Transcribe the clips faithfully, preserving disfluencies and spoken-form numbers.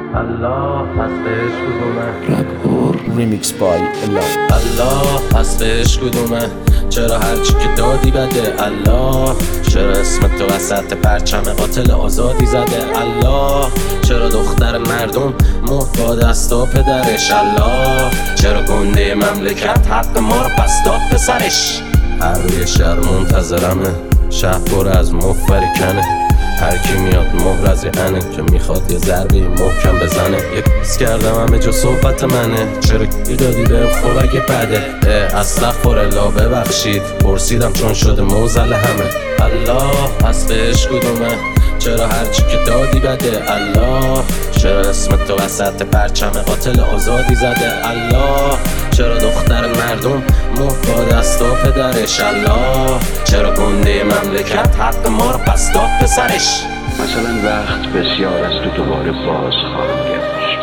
الله پس بهش کدومه؟ رپ ریمیکس بای الله. الله پس بهش کدومه؟ چرا هرچی که دادی بده؟ الله چرا اسم تو وسط پرچم قاتل آزادی زده؟ الله چرا دختر مردم مرد با دستا پدرش؟ الله چرا گنده مملکت حق ما رو پس داد پسرش؟ هر روی شهر منتظرمه، شهر پر از مفبری کنه، هر کی میاد مهر از انه که میخواد یه ضربه محکم بزنه. یک کس کردم همه جا صحبت منه، چرا کی دادی به خوب اگه بده؟ استغفرالله ببخشید پرسیدم چون شده موزل همه. الله پس بهش کدومه؟ چرا هرچی که دادی بده؟ الله چرا اسم تو وسط پرچم قاتل آزادی زده؟ الله چرا دختر مردم مرد با دستا پدرش؟ الله چرا گنده مملکت حق ما رو پس داد پسرش؟ مثلا وقت بسیار است تو دوباره باز خواهم گشت،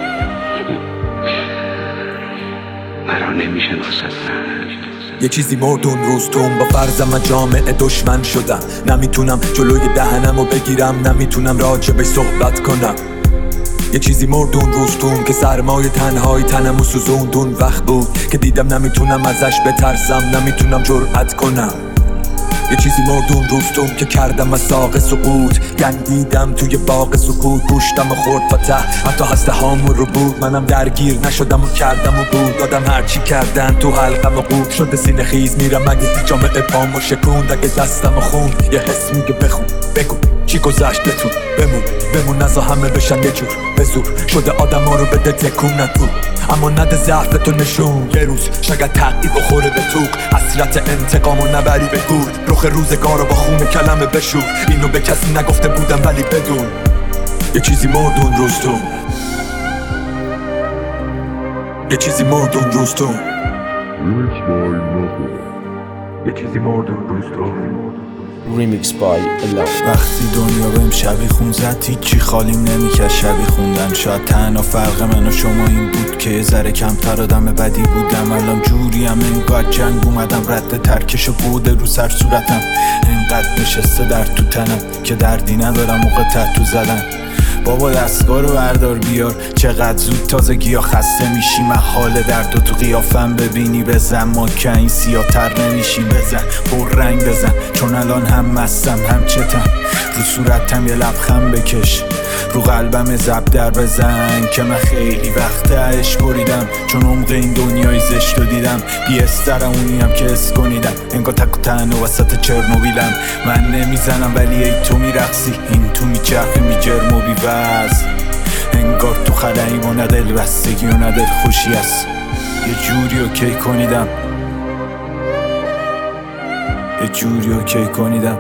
مرا نمیشناسد. یه چیزی مرد اون روز توم، با فرضم جامعه دشمن شدم. نمیتونم جلوی دهنمو بگیرم، نمیتونم راجبش صحبت کنم. یه چیزی مرد اون روز توم که سرمای تنهایی تنمو سوزوند. اون وقت بود که دیدم نمیتونم ازش بترسم، نمیتونم جرأت کنم. یه چیزی مرد اون روز توم که کردم از ساق سقوط، گندیدم توی باغ سکوت، گوشتم و خورد تا ته، حتی هسته هامون رو بود. منم درگیر نشدم و کردم و بود، دادم هرچی کردن تو حلقم و قود شده سینه خیز میرم اگه جامعه پامو شکوند، اگه دستم و خوند. یه حس میگه بخون بگو چی گذشت بتون بمون بمون نزا همه بشن یه جور به زور شده آدم ها رو بده تکونت بود، اما نده ضعف تو نشون. یه روز شاید تقیی بخوره به توق، حسرت انتقام و نبری به گور، رخ روزگار رو با خون کلمه بشور. اینو به کسی نگفته بودم ولی بدون یه چیزی مرد اون روز تو، یه چیزی مرد اون روز تو، یه چیزی مرد اون روز تو. ریمیکس بای الله. وقتی دنیا بهم شبی خون زد هیچی خالیم نمیکرد شبی خوندن. شاید تنها فرق من و شما این بود که یه ذره کمتر آدم بدی بودم. الان جوریم انگار جنگ اومدم، رد ترکش و بوده رو سر صورتم، انقدر نشسته در تو تنم که دردی ندارم موقع تحتو زدن. بابا دستگاه رو بردار بیار، چقدر زود تازگی ها خسته میشی. محال درد و تو قیافم ببینی، بزن ما که این سیاه تر نمیشی. بزن پر رنگ بزن چون الان هم مستم هم چتم، رو صورتم یه لبخند بکش، رو قلبم زب در بزن که من خیلی وقت عشق بریدم، چون عمق این دنیای زشت رو دیدم. بی استرم اونیم که اس کنیدم، انگار تک و تنها وسط چرنوبیلم. من نمیزنم ولی ای تو میرقصی، این تو میچرخی میجرم و بیوز، انگار تو خلایی و نه دل بستگی و نه دل خوشی است. یه جوری اوکی کنیدم، یه جوری اوکی کنیدم،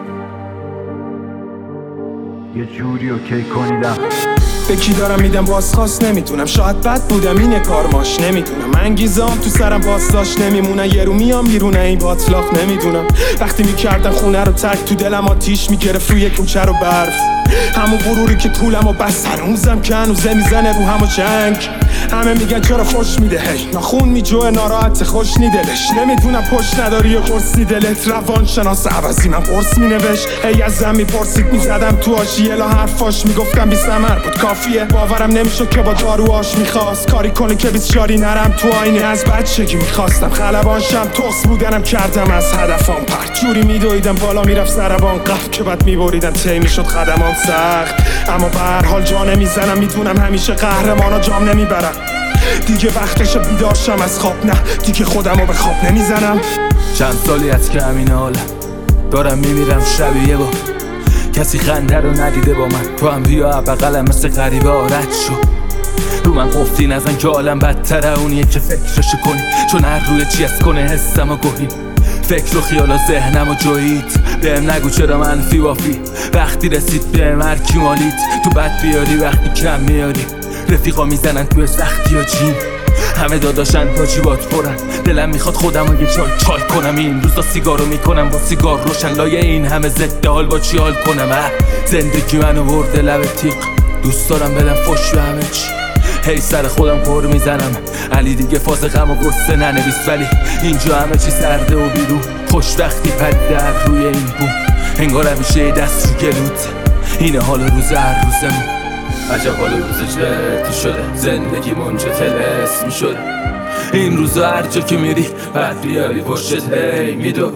یه جوری اوکی کنیدم. به کی دارم میدم بازخواست نمیتونم، شاید بد بودم اینه کارماش نمیتونم. انگیزام تو سرم بازداشت نمیمونن، یه رو میام بیرونه این باطلاق نمیدونم. وقتی میکردن خونه رو ترک تو دلم آتیش میگرفت روی کوچه رو برف، همون غروری که طولم و بس هنوزم که هنوزه میزنه رو همو چنگ. همه میگن چرا خوش میده هی ناخون میجوه ناراحت خوش نی دلش، نمیدونم پشت نداری یا قرصی دلت. روان شناس عوضی من قرص مینوشت، هی از زن میپرسید میزدم تو آشیه لا حرفاش میگفتم بی ثمر بود کافیه. باورم نمیشد که با داروهاش میخواست کاری کنه که بیسیاری نرم تو آینه. از بچگی میخواستم خلبانشم، توس بودنم کردم از هدفم پرت، جوری میدویدم بالا میرفت سربان قهر که بعد میبریدم تی میشد خدمام سخت. اما به هر حال جا نمیزنم، میدونم همیشه قهرمانا جام نمیبرم. دیگه وقتش بیدارشم از خواب، نه دیگه خودمو به خواب نمیزنم. چند سالی از که همین حالم، دارم میمیرم شبیه با کسی خنده رو ندیده با من. تو هم بیا بغلم مثل غریبه آرد شو، رو من قفلی نزن که عالم بدتره اونیه که فکرشو کنی، چون هر روی چی از کنه حسم و گوهی. فکر و خیال و ذهنم و جویید، بهم نگو چرا منفی وافی. وقتی رسید بهم هر کی مالید، تو بد بیاری وقتی کم میاری. رفیقا میزنن توی سختی و جیم، همه داداشن تا جیبات پرن. دلم میخواد خودم رو یه جای چال کنم، این روزا سیگارو میکنم با سیگار روشن. لایه این همه ضد حال با چی حال کنم؟ زندگی منو برده لب تیغ، دوست دارم بدم فش به همه چی. هی سر خودم پر میزنم، علی دیگه فاز غم و قصه ننویس، ولی اینجا همه چی سرده و بیرون. خوش وقتی پدیده هر روی این بوم، انگار همیشه دست رو گلوت، اینه حال روز هر روزمون. عجب حال روز جدی شده، زندگی منجه تلس می شده. این روزا هر جا که میری بعد بیاری پشتت هی میدو.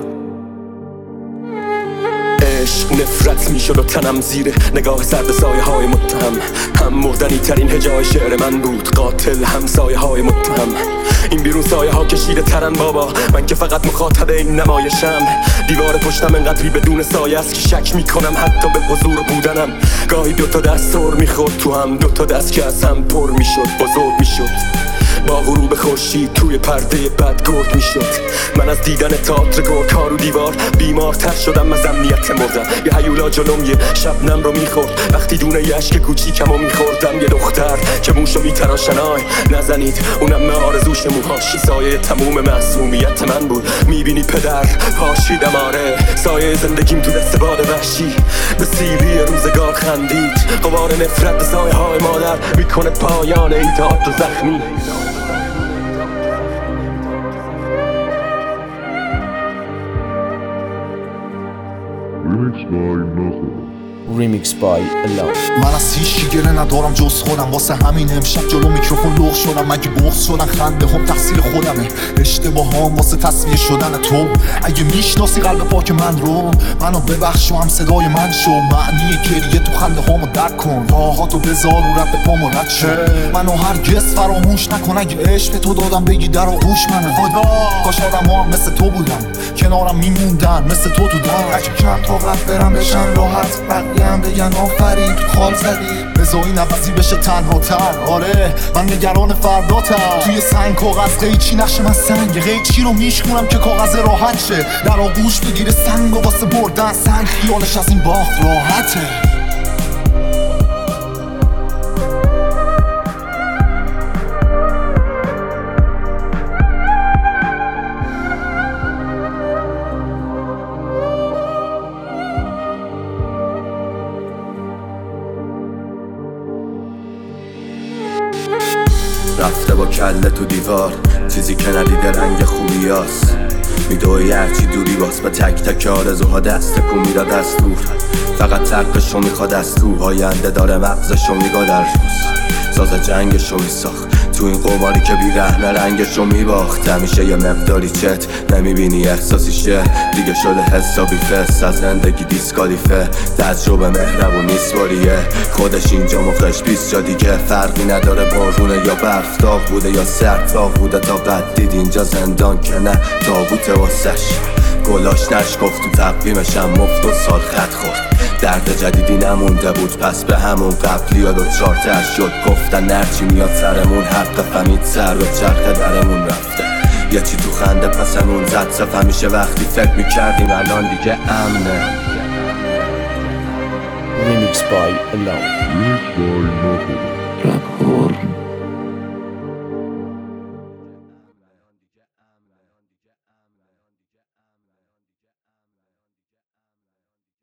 عشق نفرت میشد و تنم زیر نگاه سرد سایه های متهم. هم مردنی ترین هجای شعر من بود، قاتل هم سایه های متهم. این بیرون سایه ها کشیده ترن بابا، من که فقط مخاطب این نمایشم. دیوار پشتم انقدری بدون سایه است که شک میکنم حتی به حضور بودنم. گاهی دوتا دست سر میخورد تو هم، دوتا دست که از هم پر میشد، بزرگ میشد. با غروب خورشید توی پرده بد گرد میشد. من از دیدن تئاتر گرگ‌ها رو دیوار بیمارتر شدم، از امنیت مردم. یه هیولا جلوم یه شبنم رو میخورد، وقتی دونه یه اشک کوچیکم رو میخوردم. یه دختر که موشو میتراشنای نزنید، اونم به آرزوش موهاش سایه تموم معصومیت من بود. میبینی پدر پاشیدم، آره سایه زندگیم تو دست باد وحشی به سیلی روزگار خندید. غبار نفرت به سایه های مادر میکنه پایان این تئاتر زخمی. Remix by Alone. من از هیچی گله ندارم جز خودم، واسه همین امشب جلو میکروفون لغ شدم. مگه بغض شدن خنده هم تقصیر خودمه، اشتباه هم واسه تصویه شدن تو. اگه میشناسی قلب پاک من رو، منو ببخش و هم صدای من شو. معنی گریه تو خنده هامو درک کن، راهاتو بذار و رد پامو رد شو. منو هرگز فراموش نکن، اگه عشق تو دادم بگی در آغوش منه. خدا کاش آدم ها مثل تو بودن، کنارم میموندن مثل تو تو دن. اگه کم طاقت برم بشن راحت، بقیه هم بگن آفرین تو خال زدی. بذار این عوضی بشه تنها تر، آره من نگران فرداتم. توی سنگ کاغذ قیچی نقش من سنگ، قیچی رو میشکونم که کاغذ راحت شه. در آغوش بگیره سنگ و واسه بردن سنگ، خیالش از این باخت راحته. رفته با کله تو دیوار، چیزی که ندیده رنگ خوبیاست. میدوی هرچی دوری باز به تک تک آرزوها دست کو میرا دستور. فقط ترکشو میخواد از تو، آینده داره مغزشو میگا در روز. ساز جنگشو میساخت تو این قماری که بیرحمه رنگشو میباخت. همیشه یه مقداری چت نمیبینی احساسیشه، دیگه شده حسابی فست از زندگی دیسکالیفه. تجربه مهربون نیست باریه، خودش اینجا مخش بیست جا دیگه. فرقی نداره بارونه یا برف، داغ بوده یا سرد داغ بوده. تا قد دید اینجا زندان که نه تابوت واسش. گلاش نشکفت تو تقویمشم مفت و سال خط خورد. درد جدیدی نمونده بود پس به همون قبلی ها دو چارتر شد. گفتن نرچی میاد سرمون، حق فهمید سر و چرخ درمون رفته. یه چی تو خنده پسمون زد صف، همیشه وقتی فکر میکردیم الان دیگه امنه. Remix by Alone. Remix by Knuckles.